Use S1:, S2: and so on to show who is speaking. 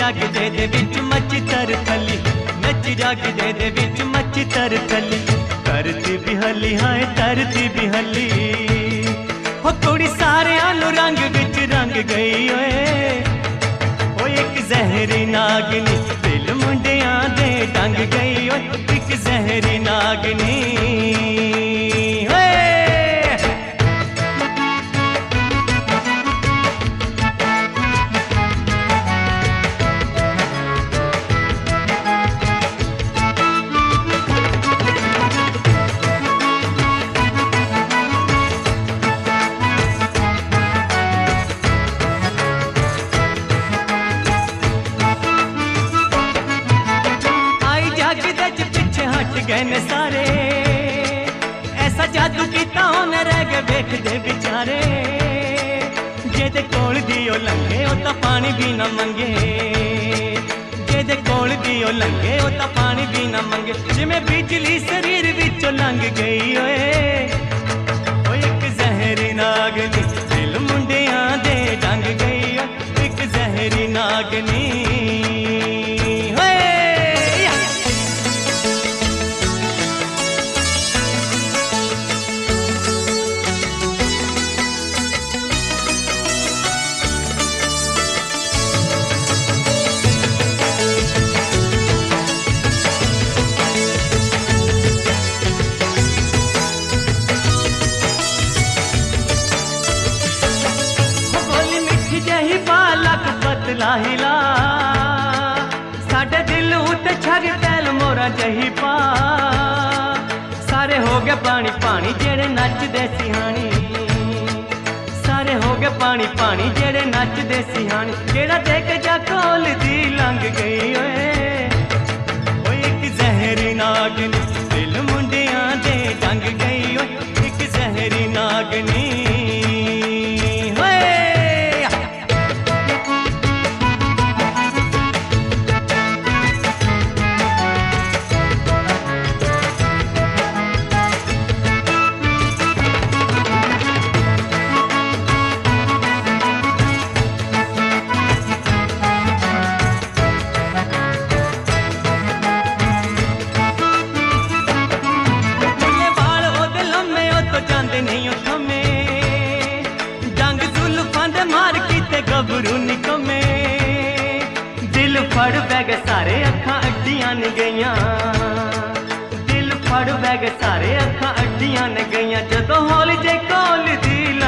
S1: जागदे दे विच मच तरथली, नच जागदे दे विच मच तरथली, धरती भी हली हाय धरती भी हली। हो कुड़ी सारियां नू रंग विच रंग गई ओए एक जहरी नागनी दिल मुंडियां दे डंग गई ओए एक जहरी नागनी। गए सारे ऐसा जादू किता उन्हें रह गए वेखदे बेचारे, जेदे कोल दी ओ लंघे ओ तां पानी भी ना मंगे, जेदे कोल दी ओ लंघे ओ तां पानी भी ना मंगे, जिवें बिजली शरीर विचों लंघ गई ओए एक जहरी नागनी दिल मुंडियां दे डंग गई ओए एक जहरी नागनी। हिला साडे दिल उते छग टैल मोरा जही पा, सारे हो गए पानी पानी जेड़े नचदे सिहानी, सारे हो गए पानी पानी जेड़े नचदे सिहानी, जेड़ा देख जा कोल दी लंघ गई ओए एक जहरी नागनी दिल मुंडियां दे डंग गई ओए एक जहरी नागनी। गबरू निकमे दिल फड़ बैग सारे अखां अड्डियां न गईयां, दिल फड़ बैग सारे अखां अड्डियां न गईयां, जदों हौली जे कोल दी